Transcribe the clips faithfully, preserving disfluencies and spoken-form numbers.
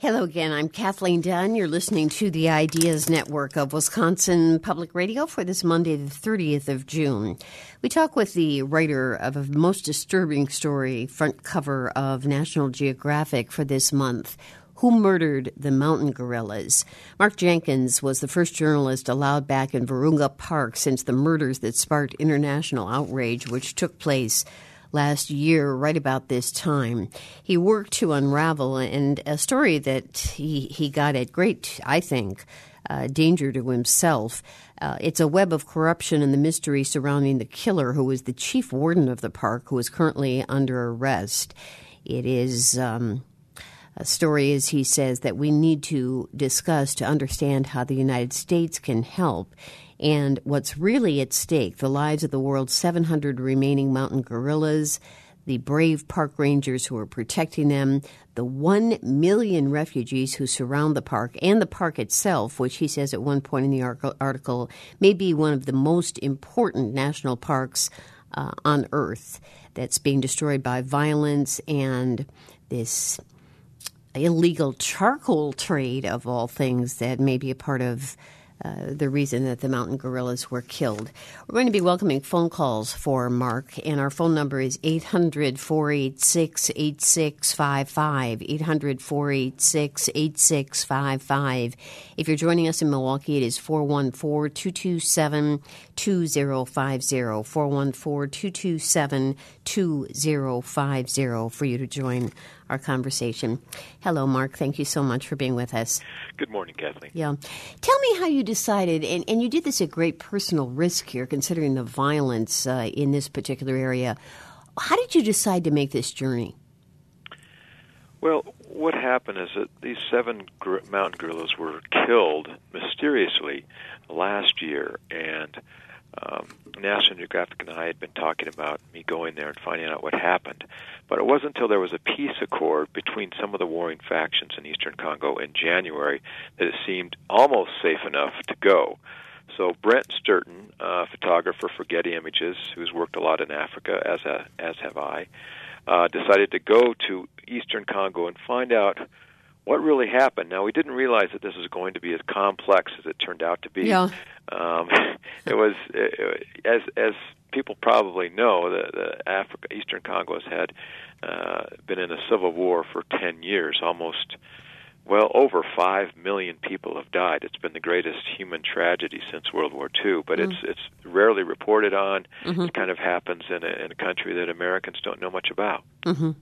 Hello again. I'm Kathleen Dunn. You're listening to the Ideas Network of Wisconsin Public Radio for this Monday, the thirtieth of June. We talk with the writer of a most disturbing story, front cover of National Geographic for this month, Who Murdered the Mountain Gorillas? Mark Jenkins was the first journalist allowed back in Virunga Park since the murders that sparked international outrage, which took place last year, right about this time. He worked to unravel and a story that he, he got at great, I think, uh, danger to himself. Uh, it's a web of corruption and the mystery surrounding the killer who was the chief warden of the park, who is currently under arrest. It is um, a story, as he says, that we need to discuss to understand how the United States can help. And what's really at stake, the lives of the world's seven hundred remaining mountain gorillas, the brave park rangers who are protecting them, the one million refugees who surround the park, and the park itself, which he says at one point in the article may be one of the most important national parks uh, on Earth, that's being destroyed by violence and this illegal charcoal trade, of all things, that may be a part of Uh, the reason that the mountain gorillas were killed. We're going to be welcoming phone calls for Mark, and our phone number is eight hundred, four eight six, eight six five five, eight hundred, four eight six, eight six five five. If you're joining us in Milwaukee, it is four one four, two two seven, two zero five zero, four one four, two two seven, two zero five zero for you to join our conversation. Hello, Mark. Thank you so much for being with us. Good morning, Kathleen. Yeah. Tell me how you decided, and, and you did this at great personal risk here, considering the violence uh, in this particular area. How did you decide to make this journey? Well, what happened is that these seven gor- mountain gorillas were killed mysteriously last year, and um, National Geographic and I had been talking about me going there and finding out what happened. But it wasn't until there was a peace accord between some of the warring factions in eastern Congo in January that it seemed almost safe enough to go. So Brent Sturton, a photographer for Getty Images, who's worked a lot in Africa, as a, as have I, uh, decided to go to eastern Congo and find out what really happened. Now, we didn't realize that this was going to be as complex as it turned out to be. Yeah. Um, it was, it, as as people probably know, the, the Africa, Eastern Congo has had uh, been in a civil war for ten years. Almost, well, over five million people have died. It's been the greatest human tragedy since World War Two, but mm-hmm. it's it's rarely reported on. Mm-hmm. It kind of happens in a, in a country that Americans don't know much about. Mm-hmm.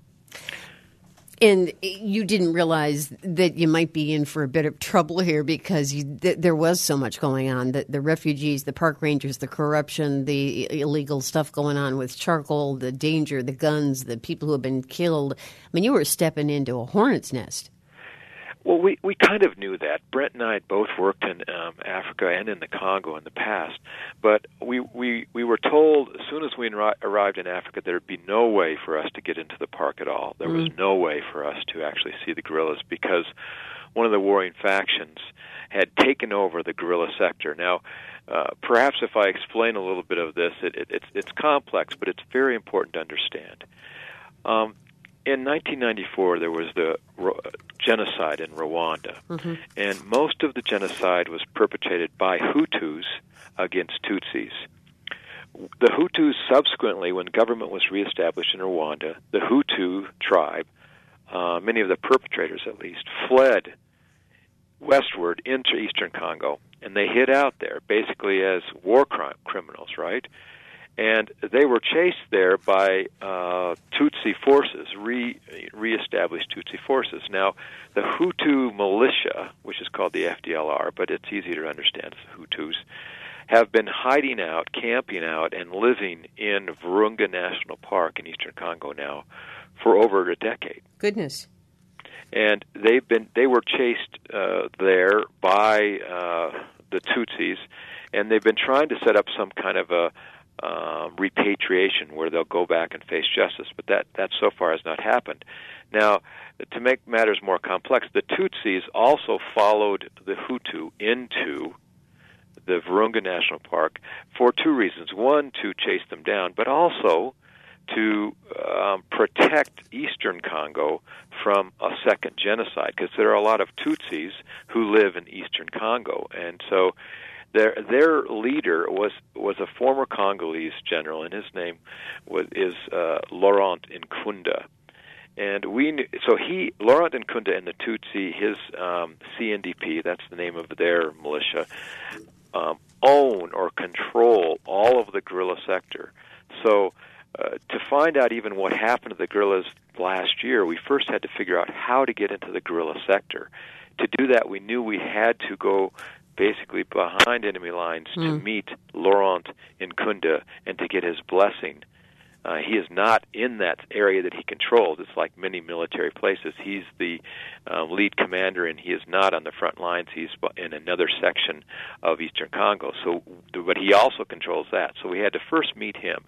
And you didn't realize that you might be in for a bit of trouble here because you, th- there was so much going on. The, the refugees, the park rangers, the corruption, the illegal stuff going on with charcoal, the danger, the guns, the people who have been killed. I mean, you were stepping into a hornet's nest. Well, we, we kind of knew that. Brent and I had both worked in um, Africa and in the Congo in the past, but we, we, we were told as soon as we enri- arrived in Africa there would be no way for us to get into the park at all. There mm. was no way for us to actually see the gorillas because one of the warring factions had taken over the gorilla sector. Now, uh, perhaps if I explain a little bit of this, it, it, it's, it's complex, but it's very important to understand. Um, In nineteen ninety-four, there was the ro- genocide in Rwanda, mm-hmm. and most of the genocide was perpetrated by Hutus against Tutsis. The Hutus subsequently, when government was reestablished in Rwanda, the Hutu tribe, uh, many of the perpetrators at least, fled westward into eastern Congo, and they hid out there basically as war crime criminals, right? And they were chased there by uh, Tutsi forces, re reestablished Tutsi forces. Now, the Hutu militia, which is called the F D L R, but it's easy to understand, it's the Hutus, have been hiding out, camping out, and living in Virunga National Park in eastern Congo now for over a decade. Goodness. And they've been they were chased uh, there by uh, the Tutsis, and they've been trying to set up some kind of a Uh, repatriation where they'll go back and face justice, but that, that so far has not happened. Now, to make matters more complex, the Tutsis also followed the Hutu into the Virunga National Park for two reasons. One, to chase them down, but also to um, protect Eastern Congo from a second genocide, because there are a lot of Tutsis who live in Eastern Congo, and so their their leader was was a former Congolese general, and his name was is uh, Laurent Nkunda. And we knew, so he, Laurent Nkunda and the Tutsi, his um, C N D P, that's the name of their militia, um, own or control all of the guerrilla sector. So uh, to find out even what happened to the guerrillas last year, we first had to figure out how to get into the guerrilla sector. To do that, we knew we had to go basically behind enemy lines mm. to meet Laurent Nkunda and to get his blessing. Uh, he is not in that area that he controls. It's like many military places. He's the uh, lead commander, and he is not on the front lines. He's in another section of Eastern Congo. So, but he also controls that. So we had to first meet him,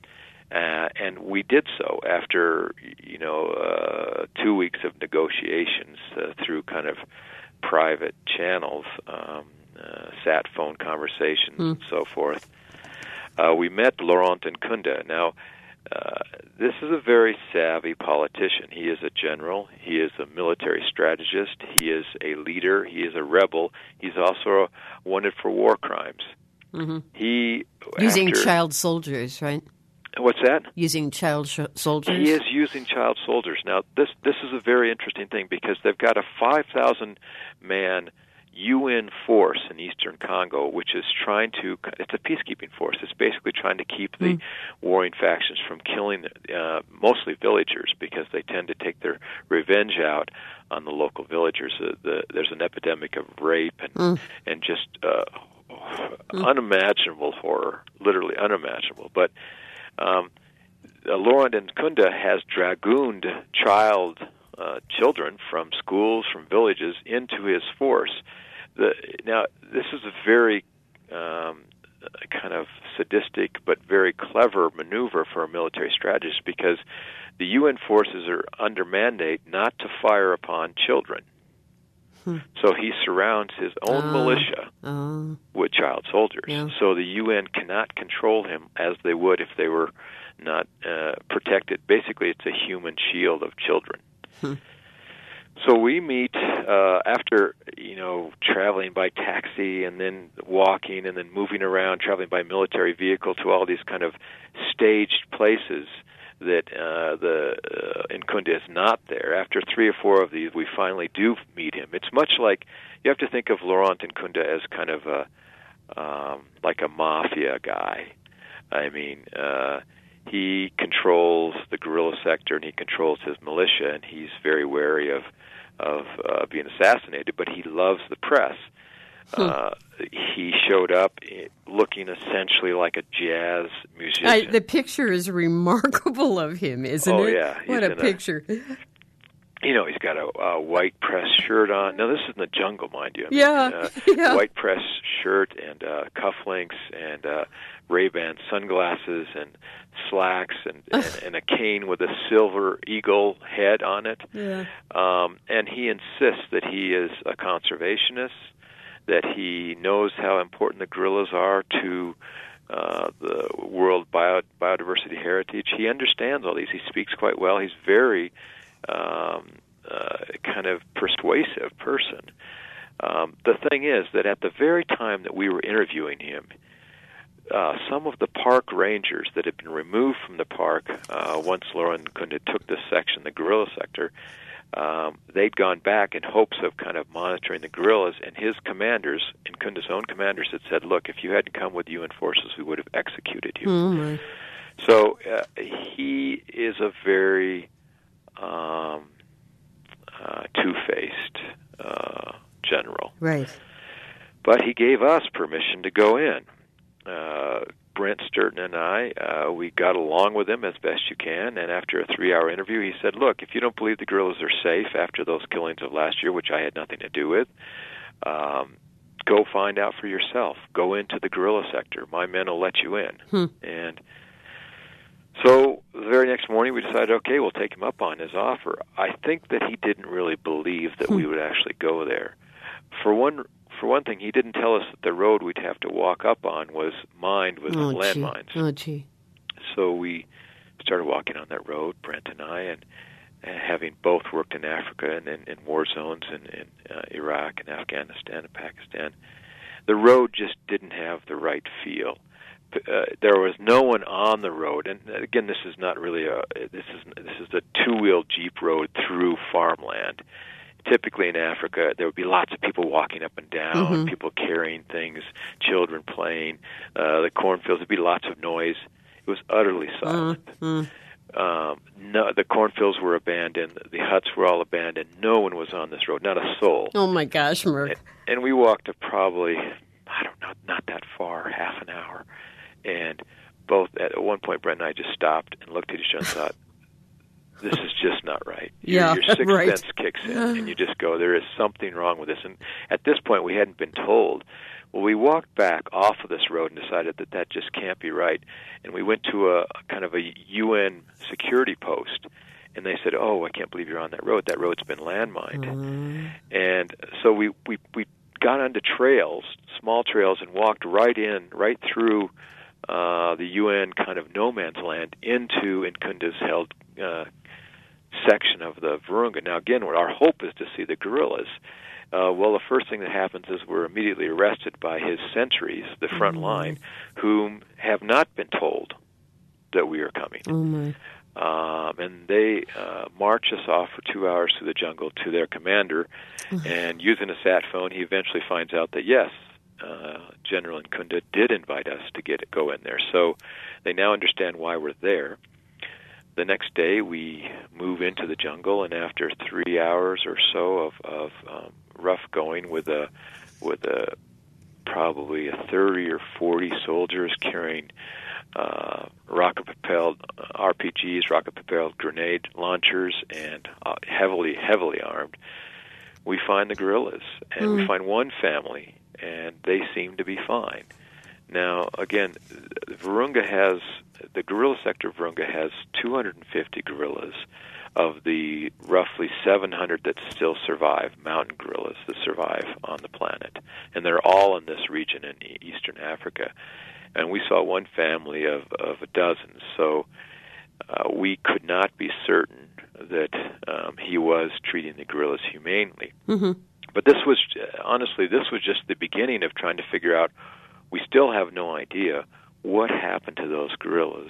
uh, and we did so after you know uh, two weeks of negotiations uh, through kind of private channels, um, uh, sat phone conversations, mm. and so forth. Uh, we met Laurent Nkunda. Now. Uh, this is a very savvy politician. He is a general. He is a military strategist. He is a leader. He is a rebel. He's also wanted for war crimes. Mm-hmm. He using after, child soldiers, right? What's that? Using child sh- soldiers. He is using child soldiers. Now, this this is a very interesting thing because they've got a five thousand man U N force in Eastern Congo, which is trying to, it's a peacekeeping force. It's basically trying to keep the mm. warring factions from killing uh, mostly villagers because they tend to take their revenge out on the local villagers. Uh, the, there's an epidemic of rape and, mm. and just uh, mm. unimaginable horror, literally unimaginable. But um, uh, Laurent Nkunda has dragooned child uh, children from schools, from villages, into his force. The, now, this is a very um, kind of sadistic but very clever maneuver for a military strategist because the U N forces are under mandate not to fire upon children. Hmm. So he surrounds his own uh, militia uh, with child soldiers. Yeah. So the U N cannot control him as they would if they were not uh, protected. Basically, it's a human shield of children. Hmm. So we meet uh, after, you know, traveling by taxi and then walking and then moving around, traveling by military vehicle to all these kind of staged places that uh, the uh, Nkunda is not there. After three or four of these, we finally do meet him. It's much like, you have to think of Laurent Nkunda as kind of a, um, like a mafia guy. I mean, uh, he controls the guerrilla sector and he controls his militia, and he's very wary of of uh, being assassinated, but he loves the press. Hmm. Uh, he showed up looking essentially like a jazz musician. I, the picture is remarkable of him, isn't oh, it? Oh, yeah. What a picture. A, you know, he's got a, a white press shirt on. Now, this is in the jungle, mind you. I mean, yeah. Uh, yeah. White press shirt and uh, cufflinks and uh, Ray-Ban sunglasses and slacks and, and, and a cane with a silver eagle head on it. Yeah. Um, and he insists that he is a conservationist, that he knows how important the gorillas are to uh, the world bio, biodiversity heritage. He understands all these. He speaks quite well. He's very um, uh, kind of persuasive person. Um, the thing is that at the very time that we were interviewing him, Uh, some of the park rangers that had been removed from the park uh, once Laurent Nkunda took this section, the guerrilla sector, um, they'd gone back in hopes of kind of monitoring the guerrillas, and his commanders, Nkunda's own commanders, had said, look, if you hadn't come with U N forces, we would have executed you. Mm-hmm. So uh, he is a very um, uh, two-faced uh, general. Right. But he gave us permission to go in. Uh, Brent Sturton and I, uh, we got along with him as best you can, and after a three-hour interview, he said, look, if you don't believe the guerrillas are safe after those killings of last year, which I had nothing to do with, um, go find out for yourself. Go into the guerrilla sector. My men will let you in. Hmm. And so the very next morning, we decided, okay, we'll take him up on his offer. I think that he didn't really believe that hmm. we would actually go there. For one For one thing, he didn't tell us that the road we'd have to walk up on was mined with oh, landmines. Gee. Oh, gee. So we started walking on that road, Brent and I, and, and having both worked in Africa and in, in war zones in, in uh, Iraq and Afghanistan and Pakistan. The road just didn't have the right feel. Uh, there was no one on the road, and again, this is not really a this is this is a two-wheel Jeep road through farmland. Typically in Africa, there would be lots of people walking up and down, mm-hmm. people carrying things, children playing. Uh, the cornfields, there'd be lots of noise. It was utterly silent. Mm-hmm. Um, no, the cornfields were abandoned. The huts were all abandoned. No one was on this road, not a soul. Oh my gosh, Merck! And, and we walked up probably, I don't know, not that far, half an hour. And both at one point, Brent and I just stopped and looked at each other and thought, this is just not right. Your, yeah, your sixth right. sense kicks in, and you just go, there is something wrong with this. And at this point, we hadn't been told. Well, we walked back off of this road and decided that that just can't be right. And we went to a kind of a U N security post, and they said, oh, I can't believe you're on that road. That road's been landmined. Mm. And so we, we, we got onto trails, small trails, and walked right in, right through uh, the U N kind of no man's land into Nkunda's held uh, section of the Virunga. Now, again, our hope is to see the guerrillas. Uh, well, the first thing that happens is we're immediately arrested by his sentries, the front mm-hmm. line, whom have not been told that we are coming. Oh my. Um, and they uh, march us off for two hours through the jungle to their commander, and using a sat phone, he eventually finds out that, yes, uh, General Nkunda did invite us to get go in there. So they now understand why we're there. The next day, we move into the jungle, and after three hours or so of, of um, rough going with a with a probably a thirty or forty soldiers carrying uh, rocket-propelled R P Gs, rocket-propelled grenade launchers, and uh, heavily, heavily armed, we find the guerrillas, and mm. we find one family, and they seem to be fine. Now, again, Virunga has, the guerrilla sector of Virunga has two hundred fifty guerrillas of the roughly seven hundred that still survive, mountain gorillas that survive on the planet. And they're all in this region in eastern Africa. And we saw one family of, of a dozen, so uh, we could not be certain that um, he was treating the guerrillas humanely. Mm-hmm. But this was, honestly, this was just the beginning of trying to figure out, we still have no idea what happened to those guerrillas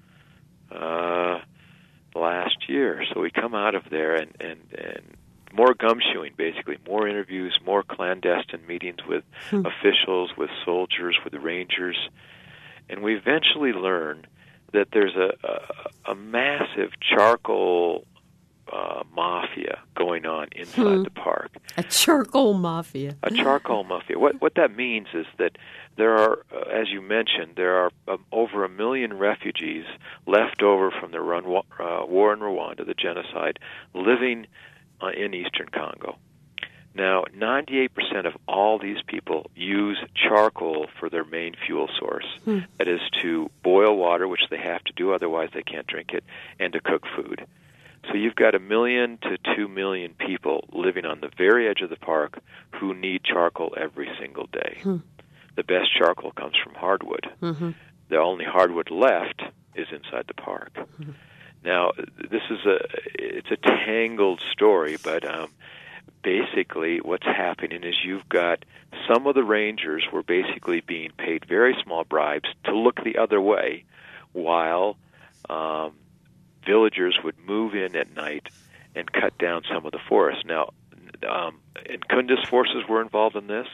uh, last year. So we come out of there and, and, and more gumshoeing, basically, more interviews, more clandestine meetings with hmm. officials, with soldiers, with rangers, and we eventually learn that there's a, a, a massive charcoal uh, mafia going on inside hmm. the park. A charcoal mafia. A charcoal mafia. What what that means is that there are, uh, as you mentioned, there are um, over a million refugees left over from the run, uh, war in Rwanda, the genocide, living uh, in eastern Congo. Now, ninety-eight percent of all these people use charcoal for their main fuel source. Hmm. That is to boil water, which they have to do, otherwise they can't drink it, and to cook food. So you've got a million to two million people living on the very edge of the park who need charcoal every single day. Hmm. The best charcoal comes from hardwood. Mm-hmm. The only hardwood left is inside the park. Mm-hmm. Now, this is a it's a tangled story, but um, basically what's happening is you've got some of the rangers were basically being paid very small bribes to look the other way while um, villagers would move in at night and cut down some of the forest. Now, um, Nkunda's forces were involved in this.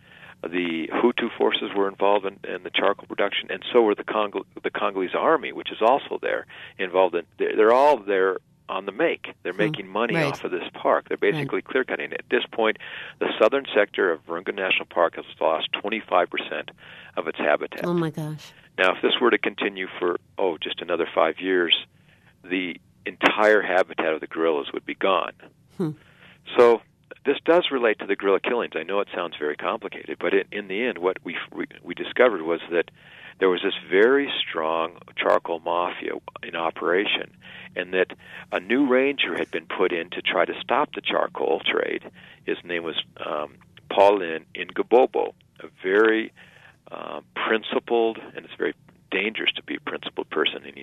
The Hutu forces were involved in, in the charcoal production, and so were the Congo, the Congolese army, which is also there, involved in. They're, they're all there on the make. They're making money right. off of this park. They're basically right. clear-cutting it. At this point, the southern sector of Virunga National Park has lost twenty-five percent of its habitat. Oh, my gosh. Now, if this were to continue for, oh, just another five years, the entire habitat of the gorillas would be gone. Hmm. So this does relate to the guerrilla killings. I know it sounds very complicated, but in, in the end, what we, we we discovered was that there was this very strong charcoal mafia in operation, and that a new ranger had been put in to try to stop the charcoal trade. His name was um, Paulin Ngabobo, a very uh, principled, and it's very dangerous to be a principled person in eastern Congo.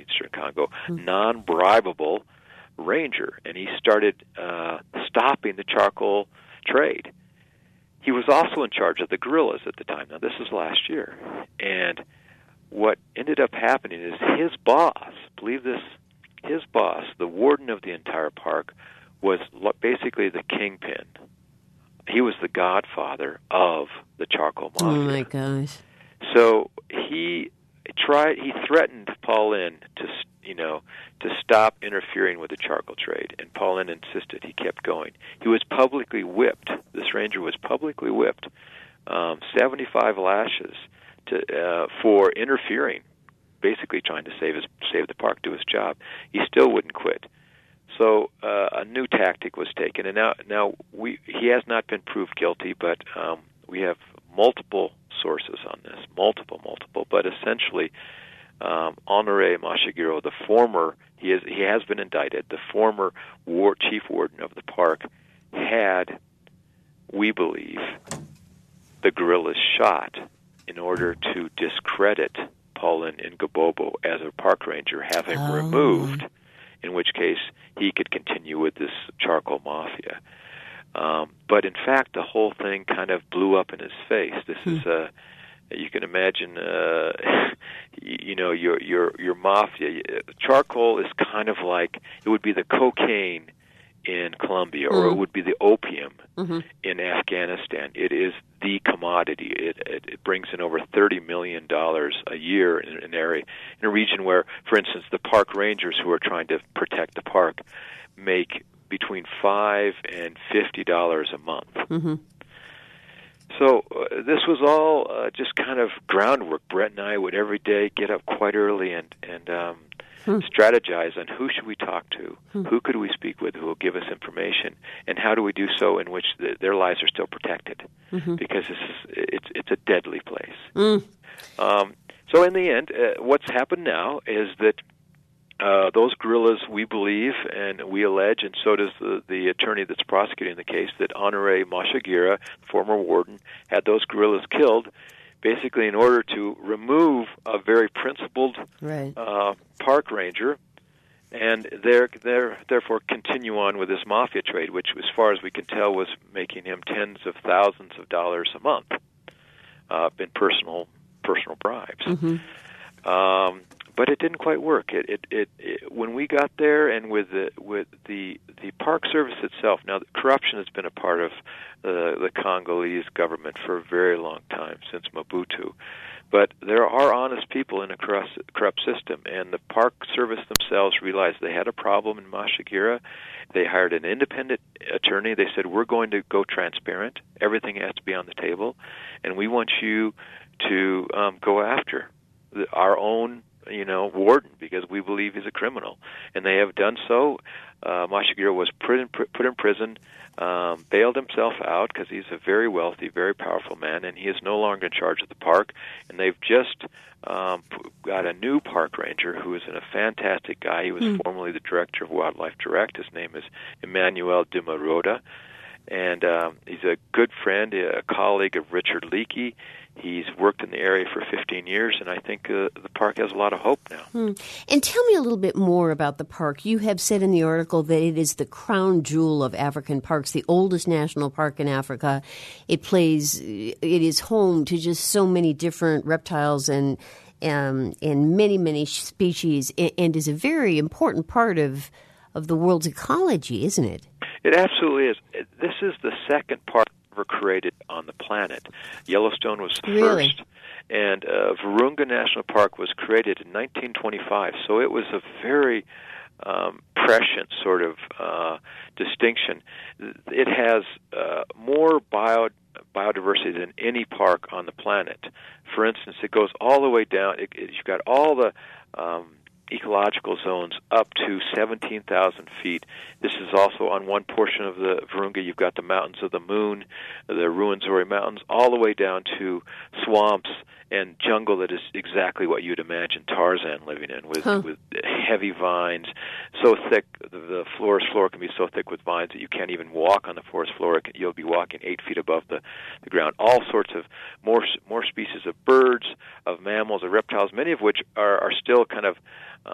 Congo, mm-hmm. non-bribable ranger, and he started uh, stopping the charcoal trade. He was also in charge of the guerrillas at the time. Now, this is last year. And what ended up happening is his boss, believe this, his boss, the warden of the entire park, was basically the kingpin. He was the godfather of the charcoal mafia. Oh, my gosh. So he tried, he threatened Paulin to, you know, to stop interfering with the charcoal trade, and Paulin insisted. He kept going. He was publicly whipped. This ranger was publicly whipped, um, seventy-five lashes to uh, for interfering, basically trying to save his save the park, do his job. He still wouldn't quit. So uh, a new tactic was taken, and now now we he has not been proved guilty, but um, we have multiple sources on this, multiple, multiple. But essentially, um, Honoré Mashigiro, the former, he is he has been indicted. The former war, chief warden of the park had, we believe, the guerrillas shot in order to discredit Paulin Ngobobo as a park ranger, have him oh. removed, in which case he could continue with this charcoal mafia. Um, but in fact, the whole thing kind of blew up in his face. This hmm. is a, you can imagine, uh, you know, your your your mafia. Charcoal is kind of like, it would be the cocaine in Colombia, or mm. it would be the opium mm-hmm. in Afghanistan. It is the commodity. It, it, it brings in over thirty million dollars a year in an area, in a region where, for instance, the park rangers who are trying to protect the park make between five and fifty dollars a month. Mm-hmm. So uh, this was all uh, just kind of groundwork. Brett and I would every day get up quite early and and um, hmm. strategize on who should we talk to, hmm. who could we speak with, who will give us information, and how do we do so in which the, their lives are still protected, mm-hmm. because this is, it's it's a deadly place. Mm. Um, so in the end, uh, what's happened now is that Uh, those guerrillas, we believe, and we allege, and so does the, the attorney that's prosecuting the case, that Honoré Mashagira, former warden, had those guerrillas killed, basically in order to remove a very principled right. uh, park ranger, and they're, they're, therefore continue on with this mafia trade, which, as far as we can tell, was making him tens of thousands of dollars a month uh, in personal personal bribes. Mm-hmm. Um, But it didn't quite work. It, it, it, it, when we got there, and with the with the the Park Service itself. Now, corruption has been a part of the, the Congolese government for a very long time, since Mobutu. But there are honest people in a corrupt, corrupt system, and the Park Service themselves realized they had a problem in Mashagira. They hired an independent attorney. They said, "We're going to go transparent. Everything has to be on the table, and we want you to um, go after the, our own." you know, warden, because we believe he's a criminal. And they have done so. Uh, Mashagira was put in, put in prison, um, bailed himself out because he's a very wealthy, very powerful man, and he is no longer in charge of the park. And they've just um, got a new park ranger who is a fantastic guy. He was mm. formerly the director of Wildlife Direct. His name is Emmanuel de Maroda. And um, he's a good friend, a colleague of Richard Leakey. He's worked in the area for fifteen years, and I think uh, the park has a lot of hope now. Hmm. And tell me a little bit more about the park. You have said in the article that it is the crown jewel of African parks, the oldest national park in Africa. It plays, it is home to just so many different reptiles and um, and many, many species, and is a very important part of of the world's ecology, isn't it? It absolutely is. This is the second park ever created on the planet. Yellowstone was the really? first, and uh, Virunga National Park was created in nineteen twenty-five. So it was a very um, prescient sort of uh, distinction. It has uh, more bio biodiversity than any park on the planet. For instance, it goes all the way down. It, it, you've got all the um, ecological zones up to seventeen thousand feet. This is also on one portion of the Virunga. You've got the Mountains of the Moon, the Ruwenzori Mountains, all the way down to swamps and jungle that is exactly what you'd imagine Tarzan living in, with huh. with heavy vines, so thick, the, the forest floor can be so thick with vines that you can't even walk on the forest floor. You'll be walking eight feet above the, the ground. All sorts of more more species of birds, of mammals, of reptiles, many of which are, are still kind of Um,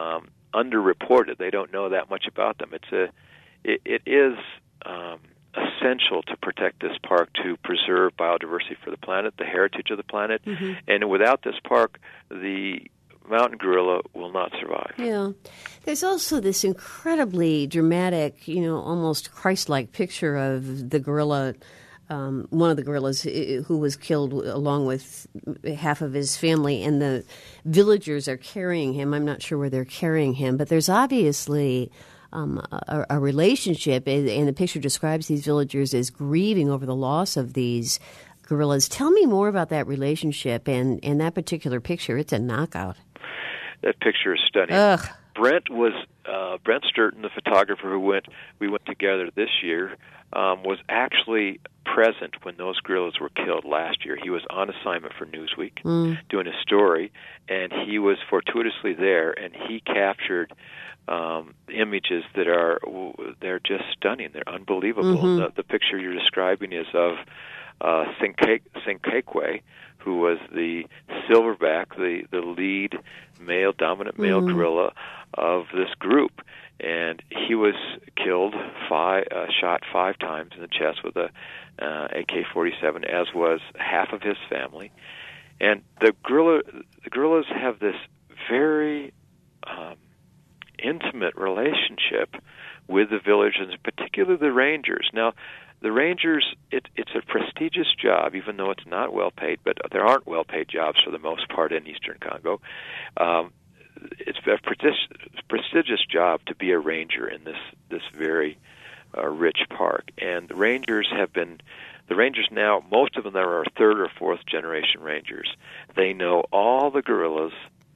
underreported. They don't know that much about them. It's a, it, it is um, essential to protect this park to preserve biodiversity for the planet, the heritage of the planet, mm-hmm. and without this park, the mountain gorilla will not survive. Yeah. There's also this incredibly dramatic, you know, almost Christ-like picture of the gorilla, um, one of the gorillas who was killed along with half of his family, and the villagers are carrying him. I'm not sure where they're carrying him, but there's obviously um, a, a relationship, and the picture describes these villagers as grieving over the loss of these gorillas. Tell me more about that relationship and, and that particular picture. It's a knockout. That picture is stunning. Ugh. Brent was uh, Brent Sturton, the photographer who went we went together this year, um, was actually present when those gorillas were killed last year. He was on assignment for Newsweek mm. doing a story, and he was fortuitously there, and he captured um, images that are they're just stunning. They're unbelievable. Mm-hmm. The, the picture you're describing is of uh, Sinkekwe, who was the silverback, the, the lead male, dominant male mm-hmm. gorilla of this group. And he was killed, five, uh, shot five times in the chest with a uh, A K forty-seven, as was half of his family. And the gorilla, the gorillas have this very um, intimate relationship with the villagers, particularly the rangers. Now, the rangers, it, it's a prestigious job, even though it's not well paid, but there aren't well-paid jobs for the most part in eastern Congo. Um, it's a prestigious, prestigious job to be a ranger in this, this very uh, rich park. And the rangers have been, the rangers now, most of them are third or fourth generation rangers. They know all the gorillas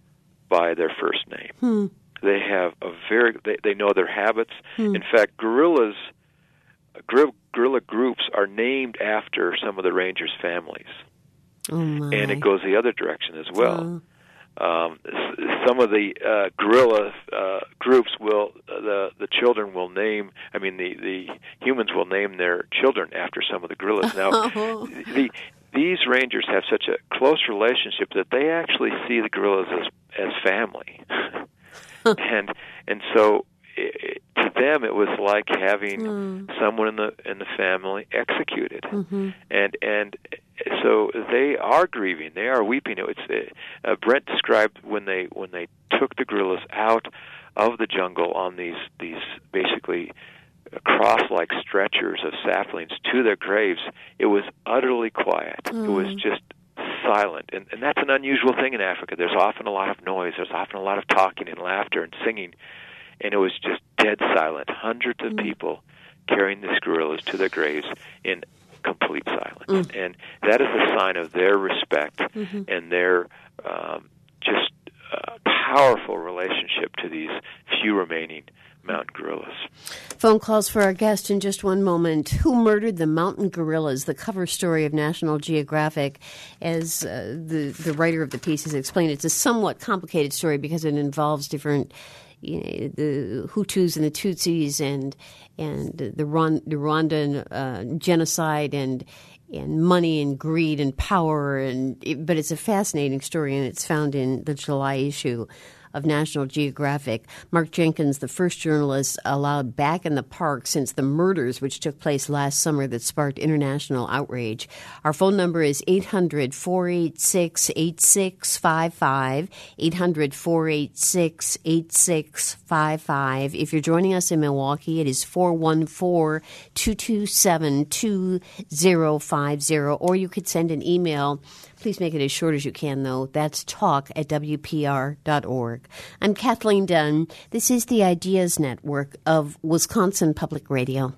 by their first name. Hmm. They have a very, they, they know their habits. Hmm. In fact, gorillas, gorilla groups are named after some of the rangers' families. Oh my. And it goes the other direction as well. Oh. Um, some of the uh, gorilla uh, groups will, uh, the the children will name, I mean, the, the humans will name their children after some of the gorillas. Now, oh. the, these rangers have such a close relationship that they actually see the gorillas as, as family. and and so it, to them it was like having mm. someone in the in the family executed, mm-hmm. and and so they are grieving, they are weeping. It's uh, Brent described when they when they took the gorillas out of the jungle on these these basically cross-like stretchers of saplings to their graves. It was utterly quiet. Mm. It was just silent, and, and that's an unusual thing in Africa. There's often a lot of noise, there's often a lot of talking and laughter and singing, and it was just dead silent. Hundreds of mm. people carrying these gorillas to their graves in complete silence. Mm. And that is a sign of their respect mm-hmm. and their um, just uh, powerful relationship to these few remaining mountain gorillas. Phone calls for our guest in just one moment. Who Murdered the Mountain Gorillas? The cover story of National Geographic. As uh, the, the writer of the piece has explained, it's a somewhat complicated story because it involves different, you know, the Hutus and the Tutsis and and the, Rwand- the Rwandan uh, genocide and and money and greed and power. and it, But it's a fascinating story, and it's found in the July issue of National Geographic. Mark Jenkins, the first journalist allowed back in the park since the murders which took place last summer that sparked international outrage. Our phone number is eight hundred, four eight six, eight six five five, eight hundred, four eight six, eight six five five. If you're joining us in Milwaukee, it is four one four, two two seven, two zero five zero, or you could send an email. Please make it as short as you can, though. That's talk at W P R dot org. I'm Kathleen Dunn. This is the Ideas Network of Wisconsin Public Radio.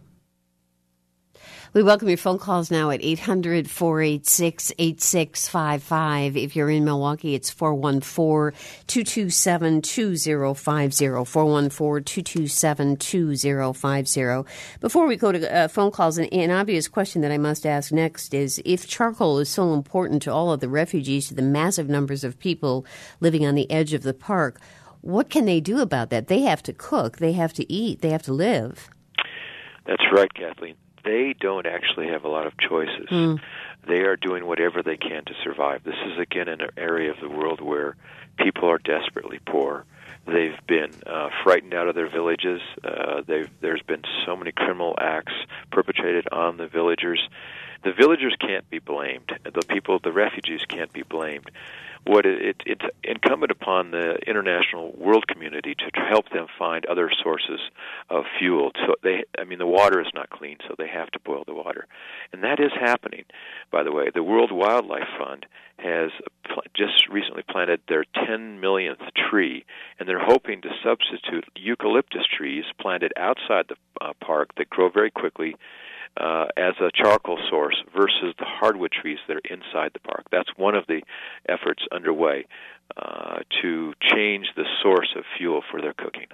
We welcome your phone calls now at eight hundred, four eight six, eight six five five. If you're in Milwaukee, it's four one four, two two seven, two zero five zero, four one four, two two seven, two zero five zero. Before we go to uh, phone calls, an, an obvious question that I must ask next is, if charcoal is so important to all of the refugees, to the massive numbers of people living on the edge of the park, what can they do about that? They have to cook, they have to eat, they have to live. That's right, Kathleen. They don't actually have a lot of choices. Mm. They are doing whatever they can to survive. This is, again, an area of the world where people are desperately poor. They've been uh, frightened out of their villages. Uh, they've, there's been so many criminal acts perpetrated on the villagers. The villagers can't be blamed. The people, the refugees can't be blamed. What it, it, it's incumbent upon the international world community to help them find other sources of fuel. So they, I mean, the water is not clean, so they have to boil the water, and that is happening. By the way, the World Wildlife Fund has pl- just recently planted their ten millionth tree, and they're hoping to substitute eucalyptus trees planted outside the uh, park that grow very quickly Uh, as a charcoal source versus the hardwood trees that are inside the park. That's one of the efforts underway uh, to change the source of fuel for their cooking.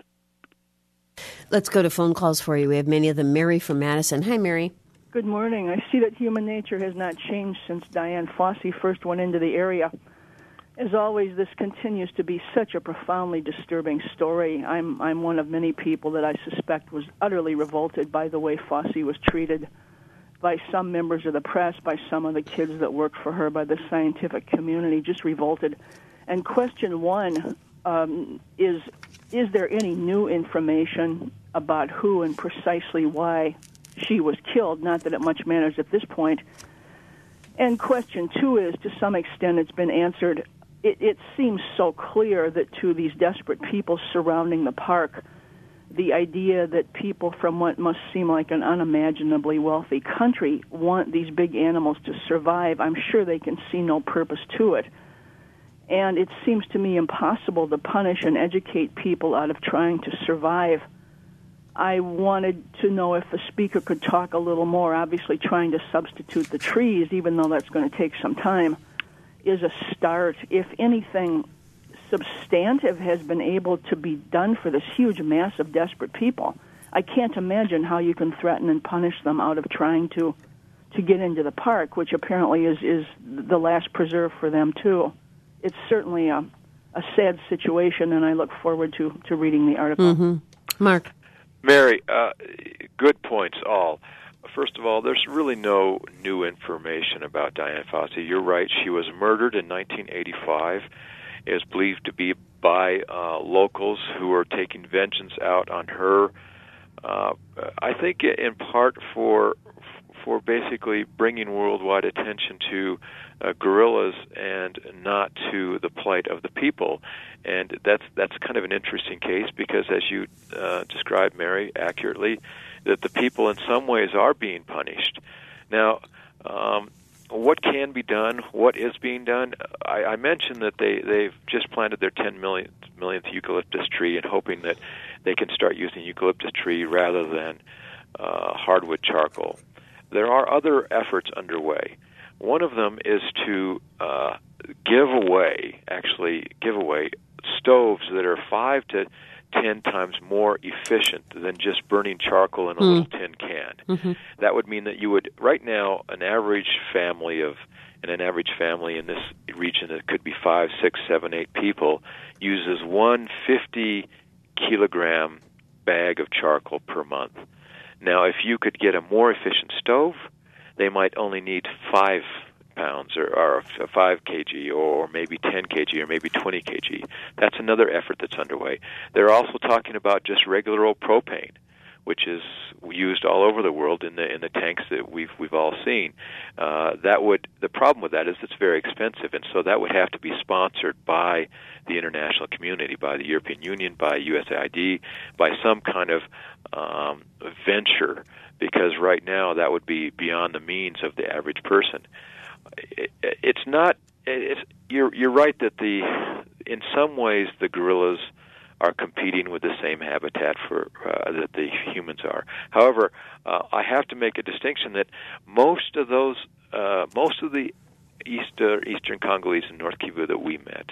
Let's go to phone calls for you. We have many of them. Mary from Madison. Hi, Mary. Good morning. I see that human nature has not changed since Dian Fossey first went into the area. As always, this continues to be such a profoundly disturbing story. I'm I'm one of many people that I suspect was utterly revolted by the way Fossey was treated by some members of the press, by some of the kids that worked for her, by the scientific community, just revolted. And question one um, is, is there any new information about who and precisely why she was killed? Not that it much matters at this point. And question two is, to some extent, it's been answered. It, it seems so clear that to these desperate people surrounding the park, the idea that people from what must seem like an unimaginably wealthy country want these big animals to survive, I'm sure they can see no purpose to it. And it seems to me impossible to punish and educate people out of trying to survive. I wanted to know if the speaker could talk a little more. Obviously, trying to substitute the trees, even though that's going to take some time, is a start. If anything substantive has been able to be done for this huge mass of desperate people, I can't imagine how you can threaten and punish them out of trying to to get into the park, which apparently is, is the last preserve for them, too. It's certainly a, a sad situation, and I look forward to, to reading the article. Mm-hmm. Mark. Mary, uh, good points all. First of all, there's really no new information about Dian Fossey. You're right, she was murdered in nineteen eighty-five. It is believed to be by uh, locals who are taking vengeance out on her. Uh, I think in part for for basically bringing worldwide attention to uh, guerrillas and not to the plight of the people. And that's that's kind of an interesting case because, as you uh, described, Mary, accurately, that the people in some ways are being punished. Now, um, what can be done? What is being done? I, I mentioned that they, they've just planted their ten millionth, millionth eucalyptus tree and hoping that they can start using eucalyptus tree rather than uh, hardwood charcoal. There are other efforts underway. One of them is to uh, give away, actually give away, stoves that are five to ten times more efficient than just burning charcoal in a mm. little tin can. Mm-hmm. That would mean that you would, right now, an average family of, and an average family in this region that could be five, six, seven, eight people, uses one fifty kilogram bag of charcoal per month. Now, if you could get a more efficient stove, they might only need five pounds or, or five kilograms or maybe ten kilograms or maybe twenty kilograms. That's another effort that's underway. They're also talking about just regular old propane, which is used all over the world in the in the tanks that we've we've all seen. Uh, that would the problem with that is it's very expensive, and so that would have to be sponsored by the international community, by the European Union, by U S A I D, by some kind of um, venture, because right now that would be beyond the means of the average person. It, it's not. It's, you're you're right that the in some ways the gorillas are competing with the same habitat for uh, that the humans are. However, uh, I have to make a distinction that most of those, uh, most of the East, uh, Eastern Congolese and North Kivu that we met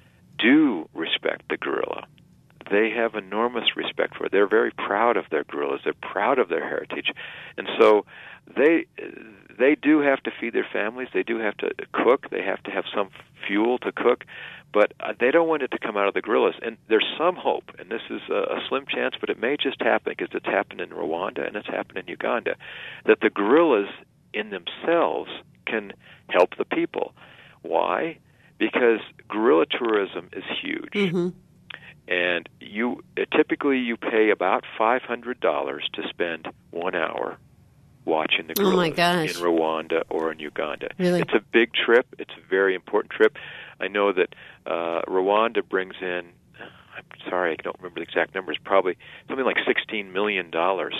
do respect the gorilla. They have enormous respect for it. They're very proud of their gorillas. They're proud of their heritage, and so they they do have to feed their families. They do have to cook. They have to have some fuel to cook. But uh, they don't want it to come out of the gorillas. And there's some hope, and this is a, a slim chance, but it may just happen because it's happened in Rwanda and it's happened in Uganda, that the gorillas in themselves can help the people. Why? Because gorilla tourism is huge. Mm-hmm. And you uh, typically you pay about five hundred dollars to spend one hour watching the gorillas oh my gosh. in Rwanda or in Uganda. Really? It's a big trip. It's a very important trip. I know that uh, Rwanda brings in, I'm sorry, I don't remember the exact numbers, probably something like sixteen million dollars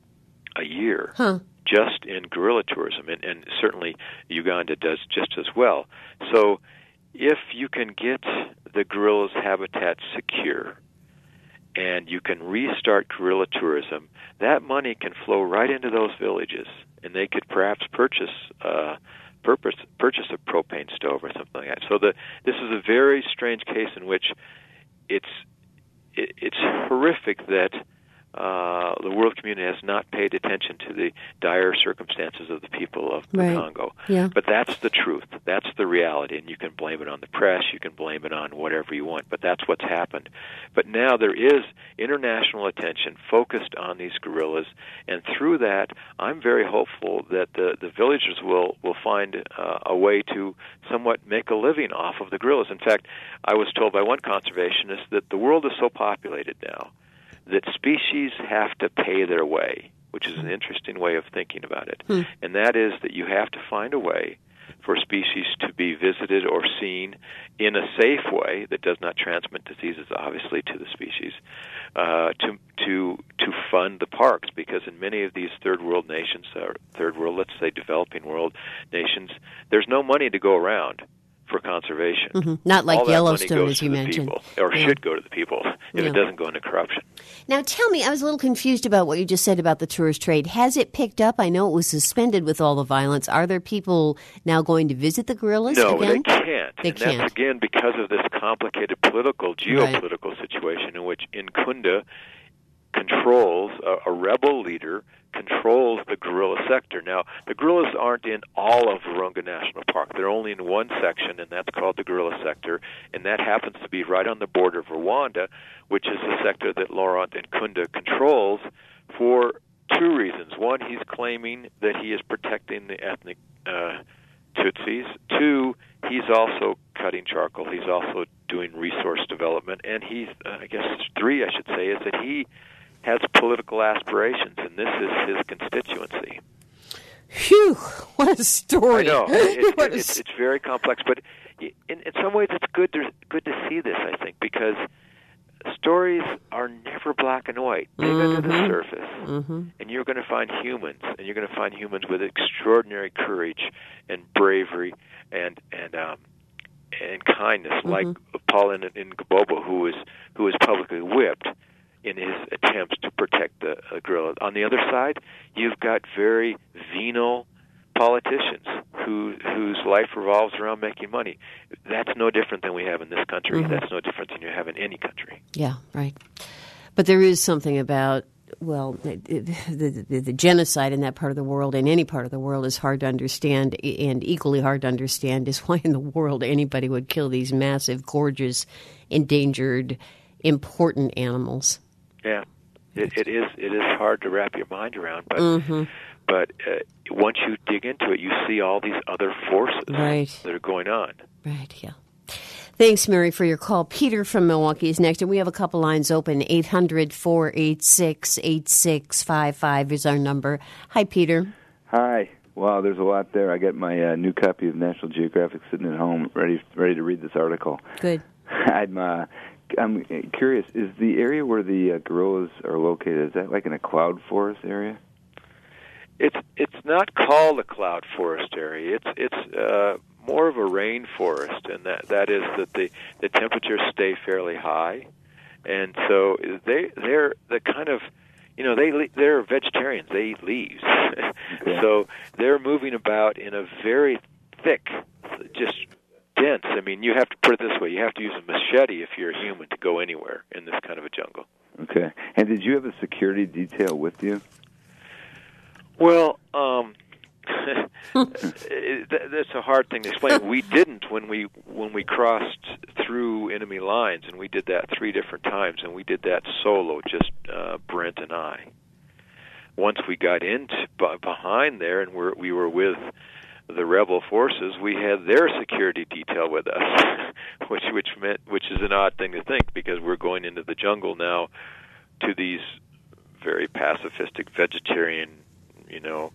a year huh. just in gorilla tourism, and, and certainly Uganda does just as well. So if you can get the gorilla's habitat secure and you can restart gorilla tourism, that money can flow right into those villages, and they could perhaps purchase uh, purpose, purchase a propane stove or something like that. So the, this is a very strange case in which it's it, it's horrific that uh, the world community has not paid attention to the dire circumstances of the people of the right. Congo. Yeah. But that's the truth. That's the reality, and you can blame it on the press, you can blame it on whatever you want, but that's what's happened. But now there is international attention focused on these gorillas, and through that, I'm very hopeful that the, the villagers will, will find uh, a way to somewhat make a living off of the gorillas. In fact, I was told by one conservationist that the world is so populated now that species have to pay their way, which is an interesting way of thinking about it. Hmm. And that is that you have to find a way for species to be visited or seen in a safe way that does not transmit diseases, obviously, to the species, uh, to to to fund the parks, because in many of these third world nations, or third world, let's say developing world nations, there's no money to go around for conservation. Mm-hmm. Not like All that Yellowstone, money goes as to you the mentioned. people, or Yeah. should go to the people if Yeah. it doesn't go into corruption. Now, tell me, I was a little confused about what you just said about the tourist trade. Has it picked up? I know it was suspended with all the violence. Are there people now going to visit the gorillas No, again? they can't. They and can't. that's, again, because of this complicated political, geopolitical situation in which Nkunda controls, a, a rebel leader controls the gorilla sector. Now, the gorillas aren't in all of Virunga National Park. They're only in one section, and that's called the gorilla sector, and that happens to be right on the border of Rwanda, which is the sector that Laurent Nkunda controls for two reasons. One, he's claiming that he is protecting the ethnic uh, Tutsis. Two, he's also cutting charcoal. He's also doing resource development. And he's, uh, I guess, three, I should say, is that he has political aspirations, and this is his constituency. Phew, what a story. I know. It, What it, a it's, it's very complex, but in, in some ways it's good to, good to see this, I think, because stories are never black and white. Dig Mm-hmm. under the surface, Mm-hmm. and you're going to find humans, and you're going to find humans with extraordinary courage and bravery and and um, and kindness, Mm-hmm. like Paul in, in Gabobo, who was who was publicly whipped in his attempts to protect the uh, gorilla. On the other side, you've got very venal politicians who whose life revolves around making money. That's no different than we have in this country. Mm-hmm. That's no different than you have in any country. Yeah, right. But there is something about, well, the, the, the, the genocide in that part of the world, in any part of the world, is hard to understand, and equally hard to understand is why in the world anybody would kill these massive, gorgeous, endangered, important animals. Yeah, it, it is. It is hard to wrap your mind around, but Mm-hmm. but uh, once you dig into it, you see all these other forces Right. that are going on. Right, yeah. Thanks, Mary, for your call. Peter from Milwaukee is next, and we have a couple lines open. eight hundred, four eight six, eight six five five is our number. Hi, Peter. Hi. Wow, there's a lot there. I got my uh, new copy of National Geographic sitting at home, ready ready to read this article. Good. I'm uh, I'm curious. Is the area where the uh, gorillas are located, is that like in a cloud forest area? It's it's not called a cloud forest area. It's it's uh, more of a rainforest, and that that is that the the temperatures stay fairly high, and so they they're the kind of you know they they're vegetarians. They eat leaves, Okay. so they're moving about in a very thick, just dense. I mean, you have to put it this way: you have to use a machete if you're a human to go anywhere in this kind of a jungle. Okay. And did you have a security detail with you? Well, um, it, that's a hard thing to explain. We didn't when we when we crossed through enemy lines, and we did that three different times, and we did that solo, just uh, Brent and I. Once we got into b- behind there, and we're, we were with the rebel forces, we had their security detail with us. which which meant which is an odd thing to think because we're going into the jungle now to these very pacifistic vegetarian, you know,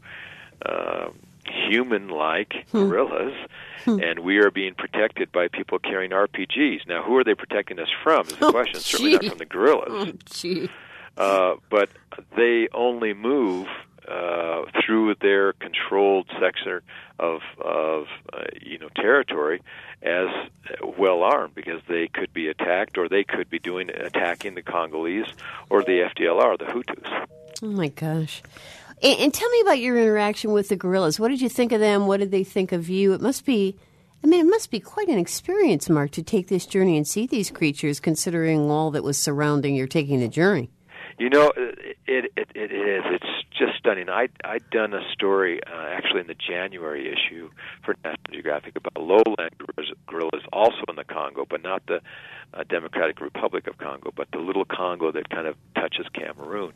uh, human-like hmm. gorillas, hmm. and we are being protected by people carrying R P Gs. Now, who are they protecting us from is the oh, question. Gee. Certainly not from the gorillas. Oh, gee. Uh, but they only move uh, through their controlled sector of, of uh, you know, territory as well armed, because they could be attacked, or they could be doing attacking the Congolese or the F D L R, the Hutus. Oh my gosh! And, and tell me about your interaction with the gorillas. What did you think of them? What did they think of you? It must be, I mean, it must be quite an experience, Mark, to take this journey and see these creatures, considering all that was surrounding your taking the journey. You know, it it, it is. It's just stunning. I I'd done a story uh, actually in the January issue for National Geographic about lowland gorillas, gorillas also in the Congo, but not the uh, Democratic Republic of Congo, but the little Congo that kind of touches Cameroon.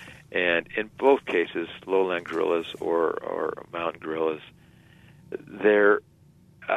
And in both cases, lowland gorillas or or mountain gorillas, they're uh,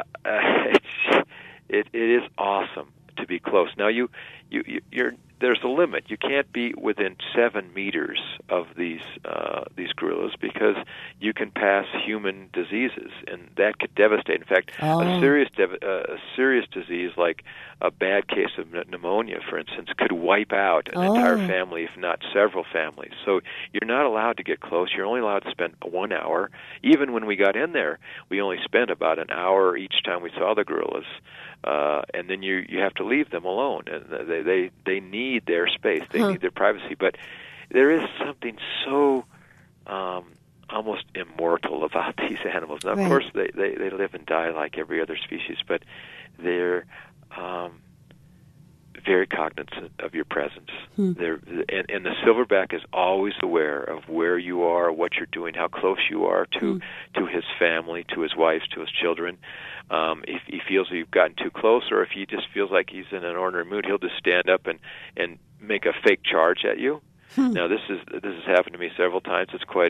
it's, it it is awesome to be close. Now you you, you you're. There's a limit. You can't be within seven meters of these uh, these gorillas because you can pass human diseases, and that could devastate. In fact, oh. a serious dev- uh, a serious disease like a bad case of pneumonia, for instance, could wipe out an oh. entire family, if not several families. So you're not allowed to get close. You're only allowed to spend one hour. Even when we got in there, we only spent about an hour each time we saw the gorillas. Uh, and then you you have to leave them alone, and they they, they need their space, they huh. need their privacy. But there is something so um, almost immortal about these animals. Now, of right. course, they, they, they live and die like every other species, but they're um, very cognizant of your presence. Hmm. They're, and, and the silverback is always aware of where you are, what you're doing, how close you are to hmm. to his family, to his wife, to his children. Um, if he feels you've gotten too close, or if he just feels like he's in an ordinary mood, he'll just stand up and, and make a fake charge at you. Hmm. Now, this is this has happened to me several times. It's quite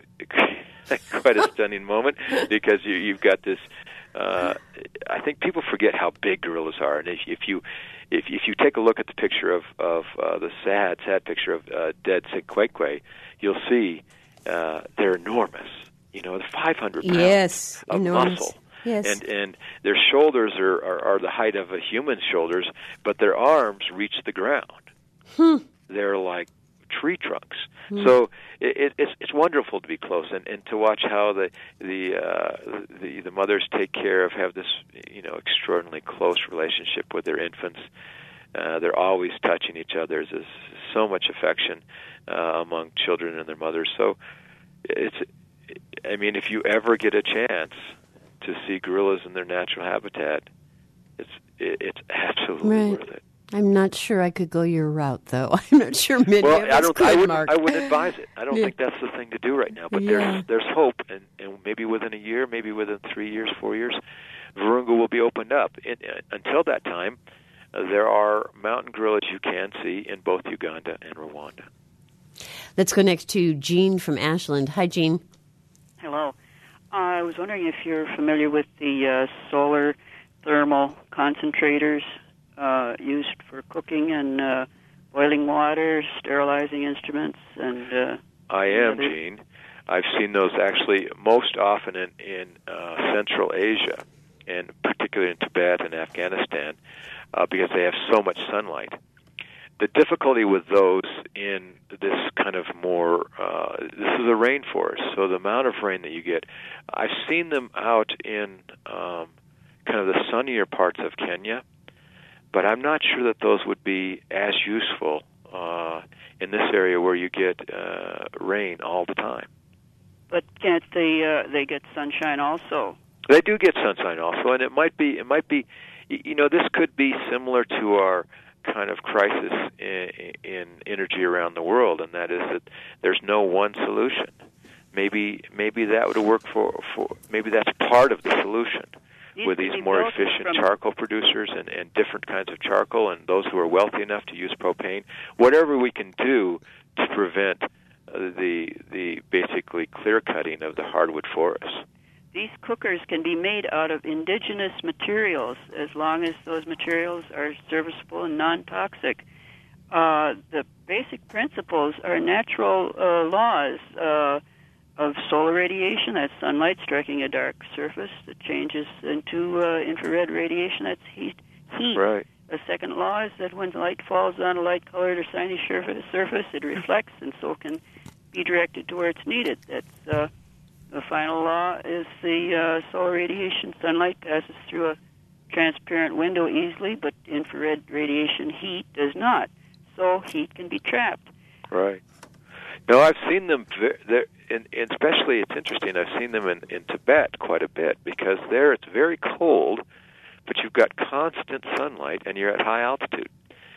quite a stunning moment because you, you've got this. Uh, I think people forget how big gorillas are, and if, if you if if you take a look at the picture of of uh, the sad sad picture of uh, dead Sikwekway, you'll see uh, they're enormous. You know, five hundred pounds yes, of enormous. muscle. Yes. And and their shoulders are, are, are the height of a human's shoulders, but their arms reach the ground. Hmm. They're like tree trunks. Hmm. So it, it, it's it's wonderful to be close and, and to watch how the the, uh, the the mothers take care of, have this you know extraordinarily close relationship with their infants. Uh, they're always touching each other. There's so much affection uh, among children and their mothers. So it's I mean, if you ever get a chance to see gorillas in their natural habitat, it's it, it's absolutely right. worth it. I'm not sure I could go your route, though. I'm not sure many well, of us I don't, could, I wouldn't, Mark. I wouldn't advise it. I don't yeah. think that's the thing to do right now. But yeah. there's there's hope, and, and maybe within a year, maybe within three years, four years, Virunga will be opened up. And, uh, until that time, uh, there are mountain gorillas you can see in both Uganda and Rwanda. Let's go next to Jean from Ashland. Hi, Jean. Hello. Uh, I was wondering if you're familiar with the uh, solar thermal concentrators uh, used for cooking and uh, boiling water, sterilizing instruments, and uh, I am, other... Gene. I've seen those actually most often in, in uh, Central Asia, and particularly in Tibet and Afghanistan, uh, because they have so much sunlight. The difficulty with those in this kind of more, uh, this is a rainforest, so the amount of rain that you get, I've seen them out in um, kind of the sunnier parts of Kenya, but I'm not sure that those would be as useful uh, in this area where you get uh, rain all the time. But can't they? Uh, they get sunshine also? They do get sunshine also, and it might be. It might be. You know, this could be similar to our kind of crisis in, in energy around the world, and that is that there's no one solution. Maybe maybe that would work for, for maybe that's part of the solution these with these more efficient from... charcoal producers and, and different kinds of charcoal, and those who are wealthy enough to use propane. Whatever we can do to prevent uh, the the basically clear cutting of the hardwood forests. these cookers can be made out of indigenous materials as long as those materials are serviceable and non-toxic. Uh, the basic principles are natural uh, laws uh, of solar radiation, that's sunlight striking a dark surface that changes into uh, infrared radiation, that's heat. heat. Right. The second law is that when light falls on a light-colored or shiny surface, it reflects and so can be directed to where it's needed. That's uh, the final law is the uh, solar radiation. Sunlight passes through a transparent window easily, but infrared radiation heat does not. So heat can be trapped. Right. No, I've seen them, there, and especially it's interesting, I've seen them in, in Tibet quite a bit, because there it's very cold, but you've got constant sunlight, and you're at high altitude.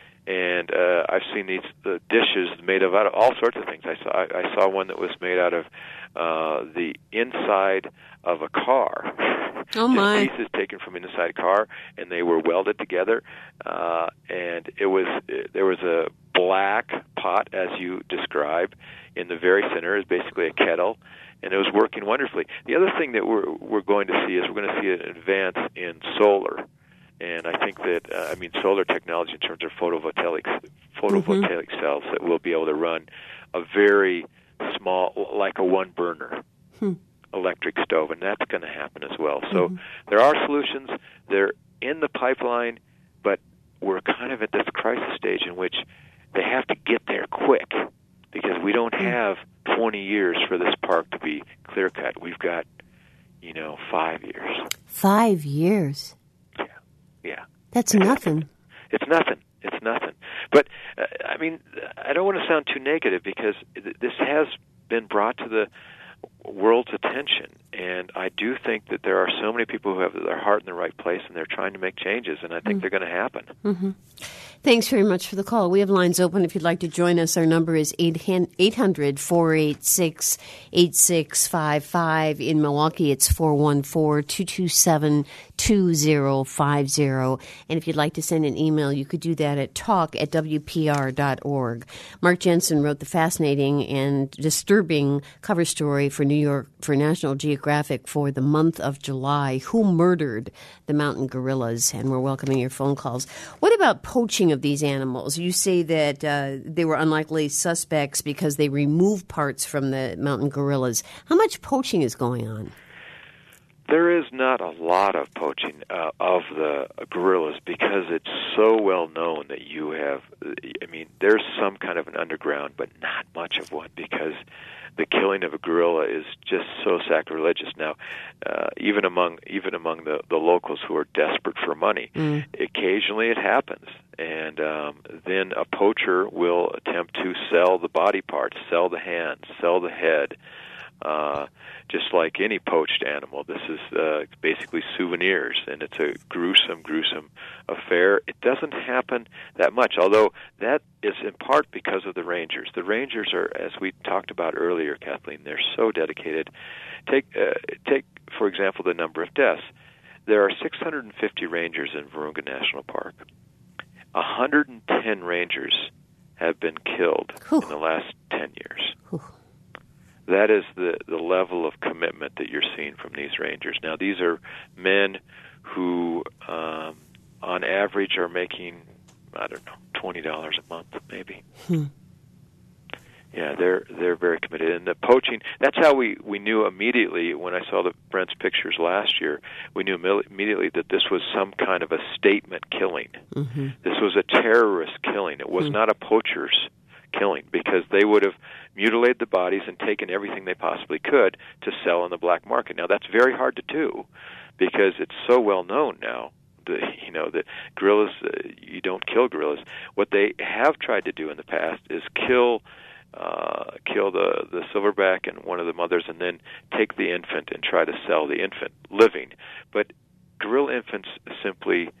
And uh, I've seen these uh, dishes made of out of all sorts of things. I saw I, I saw one that was made out of uh, the inside of a car. Oh my! Just pieces taken from inside a car, and they were welded together. Uh, and it was it, there was a black pot, as you described, in the very center. Is basically a kettle, and it was working wonderfully. The other thing that we're we're going to see is we're going to see an advance in solar. And I think that, uh, I mean, solar technology in terms of photovoltaic, photovoltaic mm-hmm. cells that will be able to run a very small, like a one-burner hmm. electric stove, and that's going to happen as well. So mm-hmm. there are solutions. They're in the pipeline, but we're kind of at this crisis stage in which they have to get there quick, because we don't have twenty years for this park to be clear-cut. We've got, you know, five years. Five years? Yeah. That's nothing. It's nothing. It's nothing. But, uh, I mean, I don't want to sound too negative, because th- this has been brought to the world's attention, and I do think that there are so many people who have their heart in the right place, and they're trying to make changes, and I think mm. they're going to happen. Mm-hmm. Thanks very much for the call. We have lines open if you'd like to join us. Our number is eight hundred, four eight six, eight six five five. In Milwaukee, it's four one four, two two seven, two zero five zero. And if you'd like to send an email, you could do that at talk at w p r dot org. Mark Jensen wrote the fascinating and disturbing cover story for New York, for National Geographic for the month of July, Who Murdered the Mountain Gorillas? And we're welcoming your phone calls. What about poaching of these animals? You say that uh, they were unlikely suspects because they removed parts from the mountain gorillas. How much poaching is going on? There is not a lot of poaching uh, of the gorillas, because it's so well known that you have, I mean, there's some kind of an underground, but not much of one, because the killing of a gorilla is just so sacrilegious. Now, uh, even among even among the, the locals who are desperate for money, mm. occasionally it happens. And um, then a poacher will attempt to sell the body parts, sell the hands, sell the head, uh, just like any poached animal. This is uh, basically souvenirs, and it's a gruesome, gruesome affair. It doesn't happen that much, although that is in part because of the rangers. The rangers are, as we talked about earlier, Kathleen, they're so dedicated. Take, uh, take for example, the number of deaths. There are six hundred fifty rangers in Virunga National Park. one hundred ten rangers have been killed Whew. in the last ten years. Whew. That is the, the level of commitment that you're seeing from these rangers. Now, these are men who, um, on average, are making, I don't know, twenty dollars a month, maybe. Hmm. Yeah, they're they're very committed. And the poaching, that's how we, we knew immediately, when I saw the Brent's pictures last year, we knew immediately that this was some kind of a statement killing. Mm-hmm. This was a terrorist killing. It was mm-hmm. not a poacher's killing, because they would have mutilated the bodies and taken everything they possibly could to sell in the black market. Now, that's very hard to do, because it's so well known now. The, you know, the gorillas, uh, you don't kill gorillas. What they have tried to do in the past is kill uh, kill the, the silverback and one of the mothers, and then take the infant and try to sell the infant living. But gorilla infants simply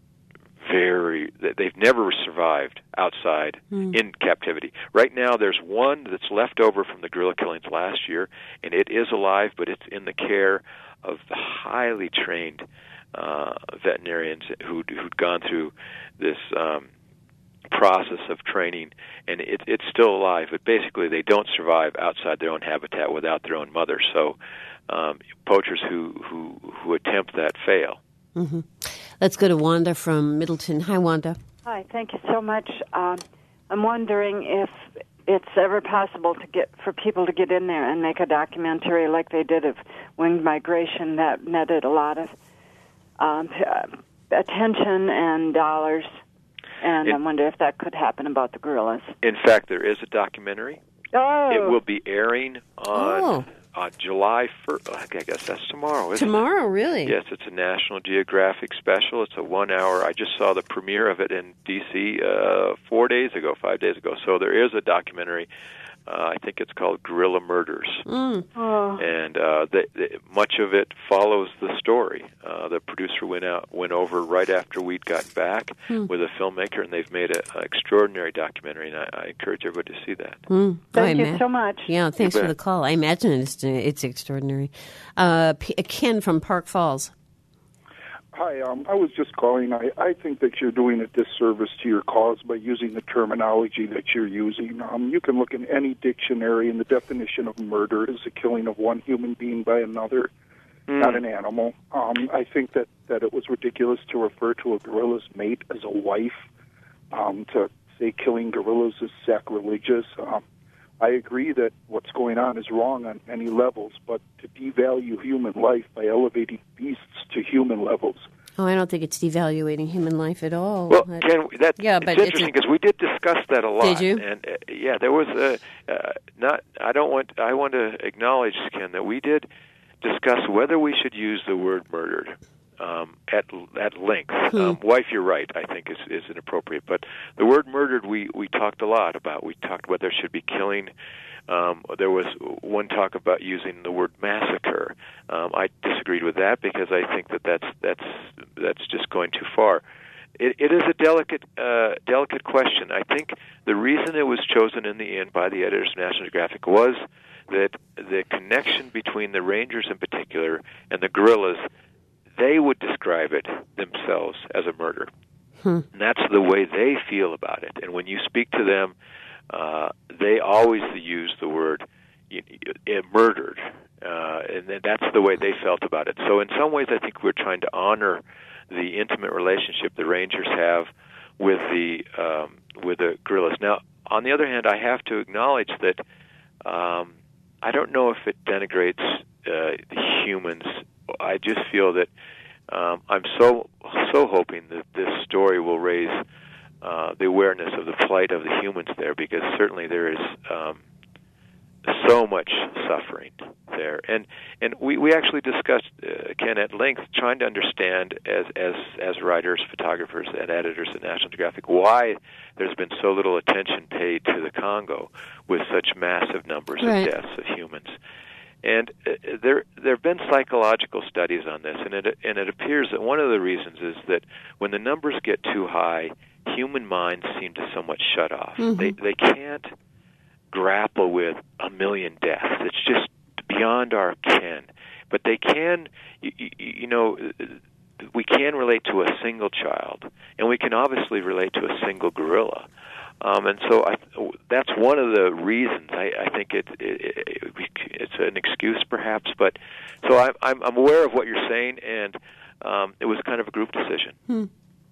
very, they've never survived outside mm. in captivity. Right now, there's one that's left over from the gorilla killings last year, and it is alive, but it's in the care of the highly trained uh, veterinarians who'd, who'd gone through this um, process of training, and it, it's still alive, but basically they don't survive outside their own habitat without their own mother. So um, poachers who, who who attempt that fail. Mm-hmm. Let's go to Wanda from Middleton. Hi, Wanda. Hi, thank you so much. Um, I'm wondering if it's ever possible to get for people to get in there and make a documentary like they did of winged migration that netted a lot of um, attention and dollars. And in, I wonder if that could happen about the gorillas. In fact, there is a documentary. Oh. It will be airing on Oh. on July first. I guess that's tomorrow, isn't Tomorrow, it? really? Yes, it's a National Geographic special. It's a one-hour. I just saw the premiere of it in D C uh, four days ago, five days ago. So there is a documentary. Uh, I think it's called Gorilla Murders, Mm. Oh. and uh, the, the, much of it follows the story. Uh, the producer went out, went over right after we'd gotten back Hmm. with a filmmaker, and they've made an extraordinary documentary. And I, I encourage everybody to see that. Mm. Thank I you ima- so much. Yeah, thanks You for bet. the call. I imagine it's it's extraordinary. Uh, P- Ken from Park Falls. Hi, um, I was just calling. I, I think that you're doing a disservice to your cause by using the terminology that you're using. Um, you can look in any dictionary, and the definition of murder is the killing of one human being by another, Mm. not an animal. Um, I think that, that it was ridiculous to refer to a gorilla's mate as a wife. Um, to say killing gorillas is sacrilegious. Um, I agree that what's going on is wrong on many levels, but to devalue human life by elevating beasts to human levels. Oh, I don't think it's devaluating human life at all. Well, But- Ken, that, Yeah, it's but it's interesting a- because we did discuss that a lot. Did you? And uh, yeah, there was a uh, not. I don't want. I want to acknowledge, Ken, that we did discuss whether we should use the word murdered um, at at length. Hmm. Um, wife, you're right. I think is is inappropriate, but the word murdered, we we talked a lot about. We talked whether there should be killing. Um, there was one talk about using the word massacre. Um, I disagreed with that because I think that that's that's that's just going too far. It, it is a delicate uh, delicate question. I think the reason it was chosen in the end by the editors of National Geographic was that the connection between the rangers in particular and the gorillas, they would describe it themselves as a murder. Hmm. And that's the way they feel about it. And when you speak to them, uh, they always use the word you, you, murdered. Uh, and that's the way they felt about it. So in some ways, I think we're trying to honor the intimate relationship the rangers have with the um, with the gorillas. Now, on the other hand, I have to acknowledge that um, I don't know if it denigrates uh, the humans. I just feel that um, I'm so so hoping that this story will raise uh, the awareness of the plight of the humans there, because certainly there is um, so much suffering there, and and we, we actually discussed uh, Ken at length, trying to understand as as as writers, photographers, and editors at National Geographic why there's been so little attention paid to the Congo with such massive numbers Right. of deaths of humans. And uh, there there have been psychological studies on this, and it and it appears that one of the reasons is that when the numbers get too high, human minds seem to somewhat shut off. Mhm. They they can't grapple with a million deaths. It's just beyond our ken. But they can, you, you know, we can relate to a single child, and we can obviously relate to a single gorilla. Um, and so I, that's one of the reasons I, I think it, it, it it's an excuse, perhaps. But so I, I'm I'm aware of what you're saying, and um, it was kind of a group decision. Hmm.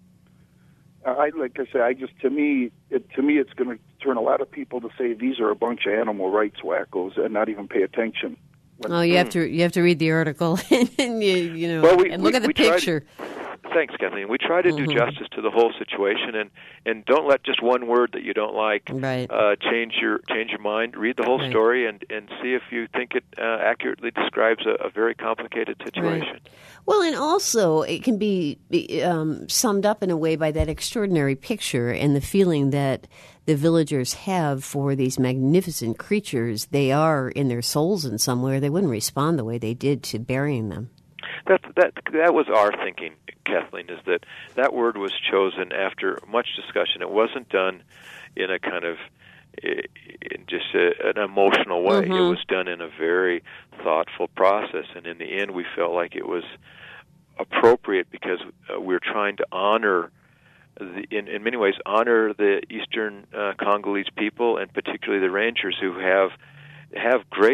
I like I say, I just to me, it, to me, it's going to turn a lot of people to say these are a bunch of animal rights wackos and not even pay attention. When, Oh, you have to you have to read the article and you you know Well, we- and look we- at the we tried- picture. Thanks, Kathleen. We try to do Mhm. justice to the whole situation, and, and don't let just one word that you don't like Right. uh, change your change your mind. Read the whole Right. story and, and see if you think it uh, accurately describes a, a very complicated situation. Well, and also it can be be, um, summed up in a way by that extraordinary picture and the feeling that the villagers have for these magnificent creatures. They are in their souls in somewhere. They wouldn't respond the way they did to burying them. That that that was our thinking, Kathleen, is that that word was chosen after much discussion. It wasn't done in a kind of in just a, an emotional way. Mm-hmm. It was done in a very thoughtful process, and in the end, we felt like it was appropriate because uh, we're trying to honor, the, in in many ways, honor the Eastern uh, Congolese people, and particularly the Rangers, who have have great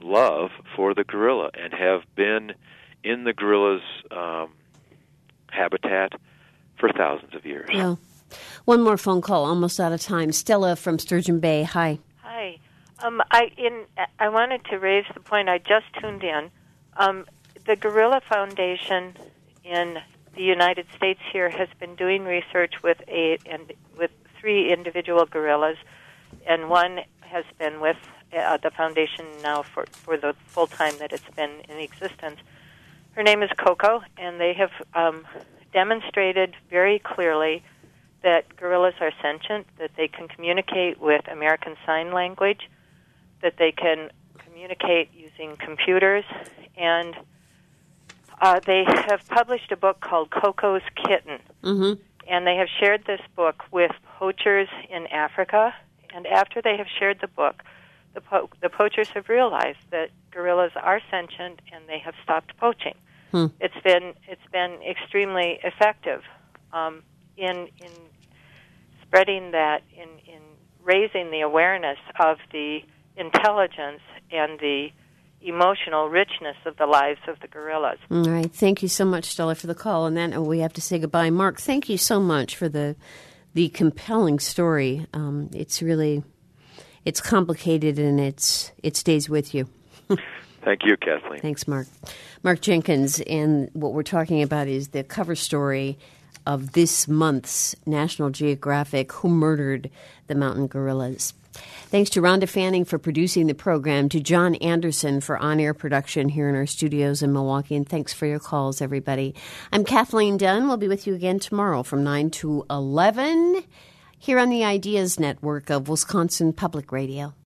love for the gorilla and have been in the gorilla's um, habitat for thousands of years. Yeah. One more phone call, almost out of time. Stella from Sturgeon Bay. Hi. Hi. Um, I in I wanted to raise the point. I just tuned in. Um, the Gorilla Foundation in the United States here has been doing research with a and with three individual gorillas, and one has been with uh, the foundation now for, for the full time that it's been in existence. Her name is Coco, and they have um, demonstrated very clearly that gorillas are sentient, that they can communicate with American Sign Language, that they can communicate using computers, and uh, they have published a book called Coco's Kitten. Mm-hmm. And they have shared this book with poachers in Africa, and after they have shared the book, the, po- the poachers have realized that gorillas are sentient, and they have stopped poaching. Hmm. It's been it's been extremely effective um, in in spreading that, in, in raising the awareness of the intelligence and the emotional richness of the lives of the gorillas. All right. Thank you so much, Stella, for the call. And then we have to say goodbye. Mark, thank you so much for the the compelling story. Um, it's really, it's complicated, and it's it stays with you. Thank you, Kathleen. Thanks, Mark. Mark Jenkins, and what we're talking about is the cover story of this month's National Geographic, Who Murdered the Mountain Gorillas. Thanks to Rhonda Fanning for producing the program, to John Anderson for on-air production here in our studios in Milwaukee, and thanks for your calls, everybody. I'm Kathleen Dunn. We'll be with you again tomorrow from nine to eleven here on the Ideas Network of Wisconsin Public Radio.